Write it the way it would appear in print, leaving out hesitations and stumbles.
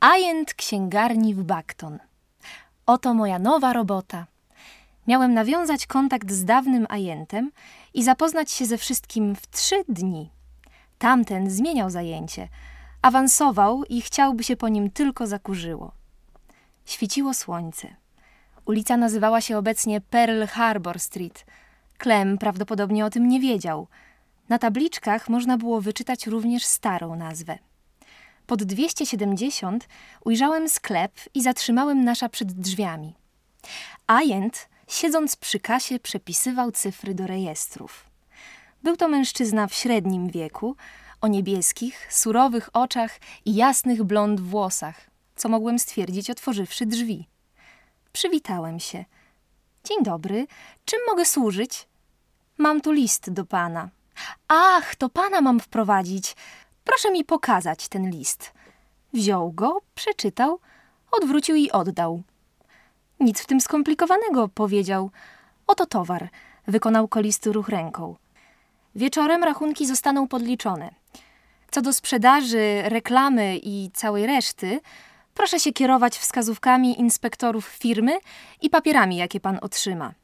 Ajent księgarni w Buckton. Oto moja nowa robota. Miałem nawiązać kontakt z dawnym ajentem i zapoznać się ze wszystkim w 3 dni. Tamten zmieniał zajęcie, awansował i chciałby się po nim tylko zakurzyło. Świeciło słońce. Ulica nazywała się obecnie Pearl Harbor Street. Clem prawdopodobnie o tym nie wiedział. Na tabliczkach można było wyczytać również starą nazwę. Pod 270 ujrzałem sklep i zatrzymałem nasza przed drzwiami. Ajent, siedząc przy kasie, przepisywał cyfry do rejestrów. Był to mężczyzna w średnim wieku, o niebieskich, surowych oczach i jasnych blond włosach, co mogłem stwierdzić, otworzywszy drzwi. Przywitałem się. Dzień dobry, czym mogę służyć? Mam tu list do pana. Ach, to pana mam wprowadzić. Proszę mi pokazać ten list. Wziął go, przeczytał, odwrócił i oddał. Nic w tym skomplikowanego, powiedział. Oto towar. Wykonał kolisty ruch ręką. Wieczorem rachunki zostaną podliczone. Co do sprzedaży, reklamy i całej reszty, proszę się kierować wskazówkami inspektorów firmy i papierami, jakie pan otrzyma.